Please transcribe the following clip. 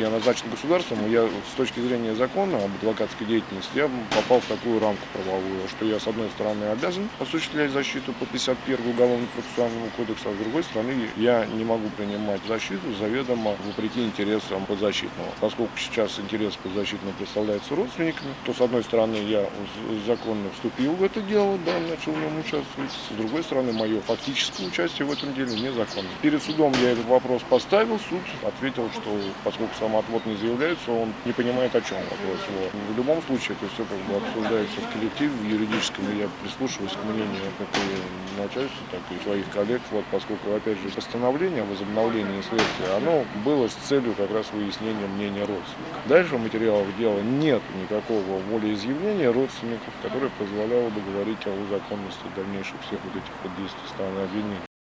Я назначен государством, и я с точки зрения закона об адвокатской деятельности я попал в такую рамку правовую, что я, с одной стороны, обязан осуществлять защиту по 51 Уголовно-процессуальному кодексу, а с другой стороны, я не могу принимать защиту заведомо вопреки интересам подзащитного. Поскольку сейчас интерес подзащитного представляется родственниками, то, с одной стороны, я законно вступил в это дело, да, начал в нем участвовать, с другой стороны, мое фактическое участие в этом деле незаконно. Перед судом я этот вопрос поставил, суд ответил, что поскольку самоотвод не заявляется, он не понимает, о чем вопрос его. В любом случае, это все как бы обсуждается в коллективе, в юридическом, и я прислушиваюсь к мнению как и начальства, так и своих коллег, поскольку, опять же, постановление о возобновлении следствия, оно было с целью как раз выяснения мнения родственников. Дальше в материалах дела нет никакого волеизъявления родственников, которое позволяло бы говорить о законности дальнейших всех вот этих действий стороны обвинения.